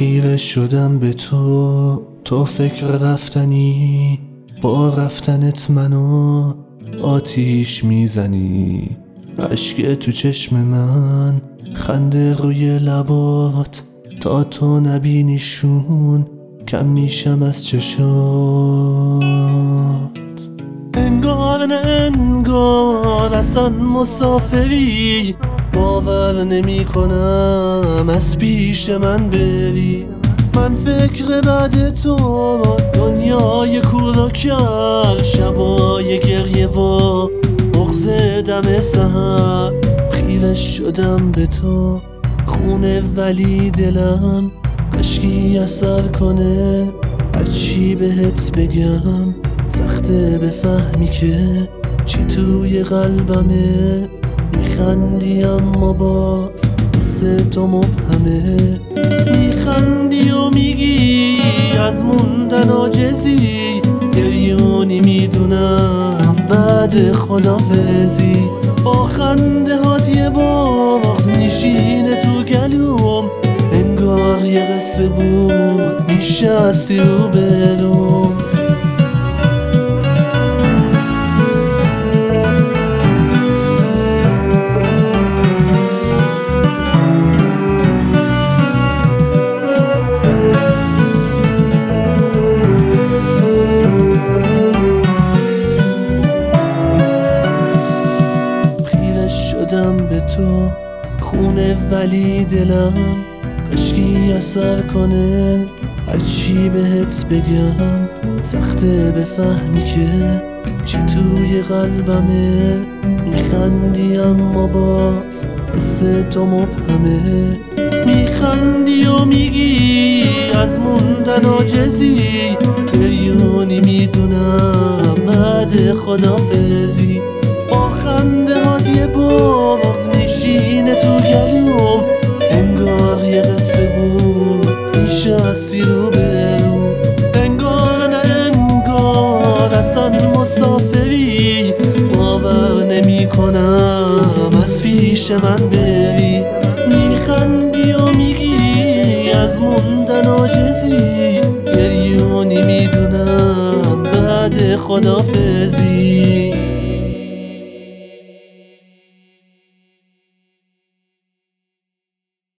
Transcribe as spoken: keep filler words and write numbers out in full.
خیره شدم به تو، تو فکر رفتنی، با رفتنت منو آتیش میزنی. اشک تو چشم من، خنده روی لبات، تا تو نبینیشون کم میشم از چشات. انگار نه انگار اصلا مسافری، باور نمی کنم از پیش من بری. من فکر بعد تو دنیای کور و کر، شبای گریه و بغض دم سحر. خیره شدم به تو خونه ولی دلم کاشکی اثر کنه. هرچی بهت بگم سخته بفهمی که چی توی قلبمه. میخندی اما باز حس تو مبهمه. میخندی و میگی از موندن عاجزی، گریونی میدونم بعد خدافزی. با خنده هات یه بغض نشینه تو گلوم، انگار یه قصه بود میشستی رو بروم. شدم به تو خونه ولی دلم کاشکی اثر کنه. هرچی بهت بگم سخته بفهمی که چی توی قلبمه. میخندی اما باز حس تو مبهمه. میخندی و میگی از موندن عاجزی، گریونی میدونم بعد خدافزی. با خنده هات یه بغض نشینه تو گلوم، انگار یه قصه بود میشستی رو برو. انگار نه انگار اصلا مسافری، باور نمی کنم از پیش من بری. میخندی و میگی از موندن عاجزی، گریونی میدونم بعد خدافزی.